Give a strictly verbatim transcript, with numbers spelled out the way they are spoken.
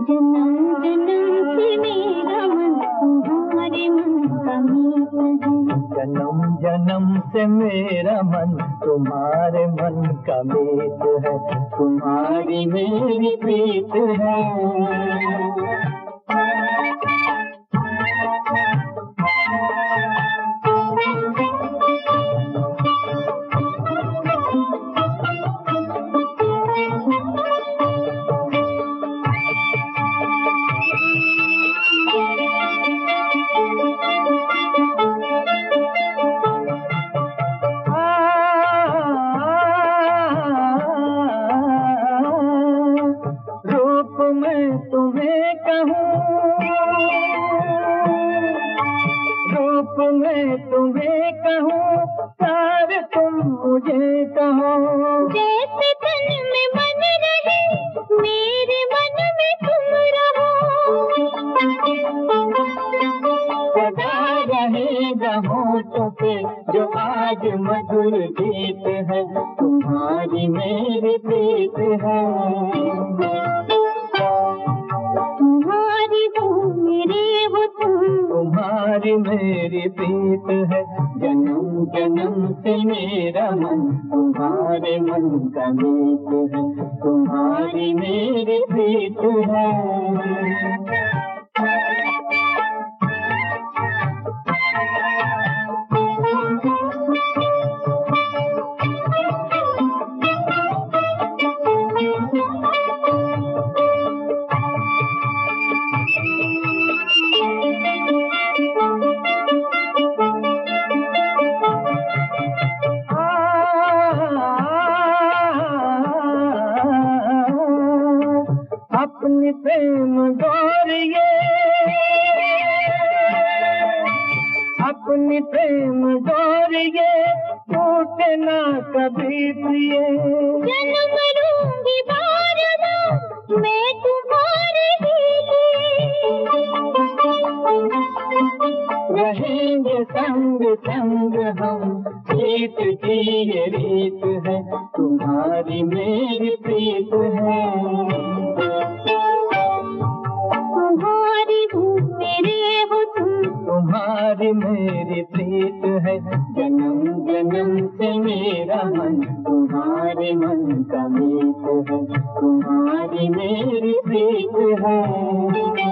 जन्म जन्म से मेरा मन तुम्हारे मन का मीत है। जन्म जन्म से मेरा मन तुम्हारे मन का मीत है। तुम्हारी मेरी प्रीत है। मैं तुम्हें कहूँ, रूप में तुम्हें कहूँ, प्यार तुम मुझे कहो। जैसे तन में मन रहे, मेरे मन में तुम रहो। सदा रहेगा होठों पे जो आज मधुर गीत है। तुम्हारी मेरी प्रीत है। तुम्हारी मेरी प्रीत है। जन्म जन्म से मेरा मन तुम्हारे मन का मीत है। तुम्हारी मेरी प्रीत है। अपनी प्रेम डोरिए, अपनी प्रेम डोरिए, टूटे ना कभी प्रिय। जन्म लूंगी बार बार मैं तुम्हारे लिए। रहेंगे संग संग हम, प्रीत की ये रीत है। तुम्हारी मेरी प्रीत है। तुम्हारी मेरी प्रीत है। जन्म जन्म से मेरा मन तुम्हारे मन का मीत है। तुम्हारी मेरी प्रीत है।